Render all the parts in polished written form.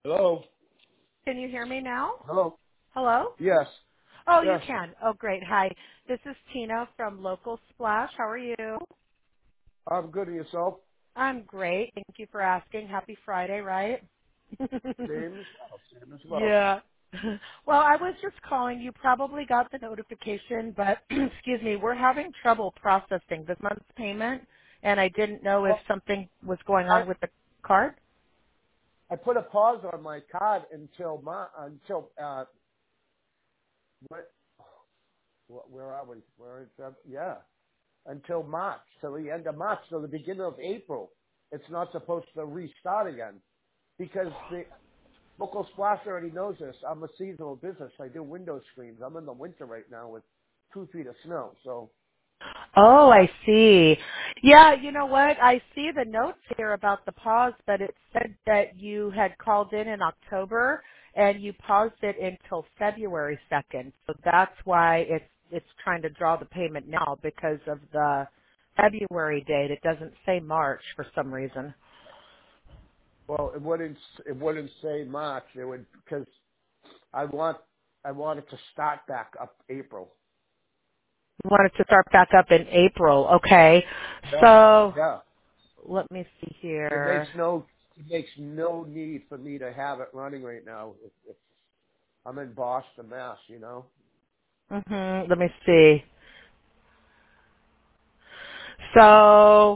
Hello? Can you hear me now? Hello? Hello? Yes. Oh, you Yes. can. Oh, great. Hi. This is Tina from Local Splash. How are you? I'm good at yourself. I'm great. Thank you for asking. Happy Friday, right? Same as well. Same as well. Yeah. Well, I was just calling. You probably got the notification, but excuse me, we're having trouble processing this month's payment, and I didn't know if Well, something was going I on with the card. I put a pause on my card what, where are we? Where is that? Yeah. Until March, till the end of March, till the beginning of April. It's not supposed to restart again because the local splash already knows this. I'm a seasonal business. I do window screens. I'm in the winter right now with 2 feet of snow. So Oh, I see. Yeah, you know what? I see the notes here about the pause, but it said that you had called in October and you paused it until February 2nd. So that's why it's trying to draw the payment now because of the February date. It doesn't say March for some reason. well, it wouldn't say March. It would because I want it to start back up April. You want it to start back up in April. Okay. Yeah. So Yeah. let me see It makes here. no it makes no need for me to have it running right now. If I'm in Boston, Mass, you know. Let me see. So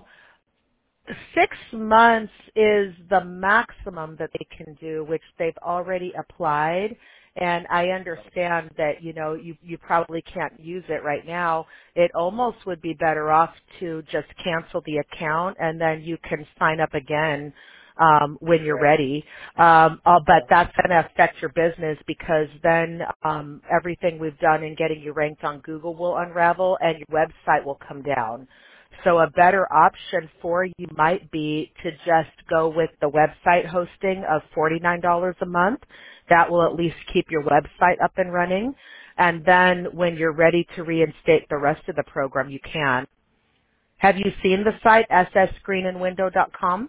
6 months is the maximum that they can do, which they've already applied. And I understand that, you probably can't use it right now. It almost would be better off to just cancel the account and then you can sign up again when you're Yeah. ready. But Yeah. that's going to affect your business because then everything we've done in getting you ranked on Google will unravel and your website will come down. So a better option for you might be to just go with the website hosting of $49 a month. That will at least keep your website up and running. And then when you're ready to reinstate the rest of the program, you can. Have you seen the site, sscreenandwindow.com?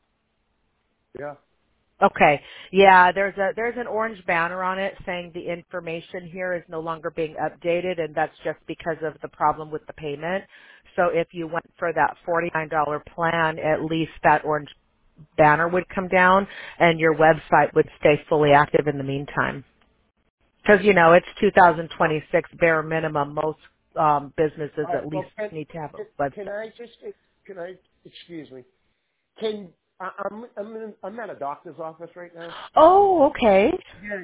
Yeah. Okay. Yeah, there's an orange banner on it saying the information here is no longer being updated and that's just because of the problem with the payment. So if you went for that $49 plan, at least that orange banner would come down and your website would stay fully active in the meantime. Because it's Well, 2026 bare minimum. Most businesses all right. at least Well, can need to have can, a can website. I just can I excuse me? Can I'm at a doctor's office right now. Oh, okay. Yeah.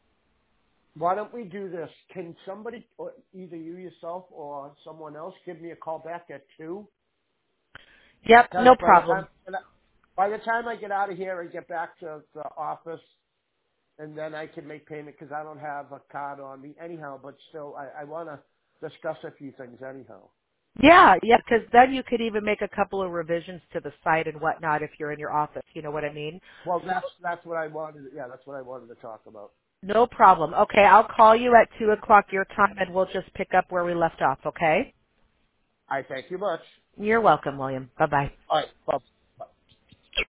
Why don't we do this? Can somebody, or either you yourself or someone else, give me a call back at 2? Yep, Because no problem. by the time I get out of here and get back to the office, and then I can make payment because I don't have a card on me anyhow. But still, I want to discuss a few things anyhow. Yeah, yeah, because then you could even make a couple of revisions to the site and whatnot if you're in your office. You know what I mean? Well, that's what I wanted. Yeah, that's what I wanted to talk about. No problem. Okay, I'll call you at 2 o'clock your time and we'll just pick up where we left off, okay? I thank you much. You're welcome, William. Bye-bye. All right. Bye.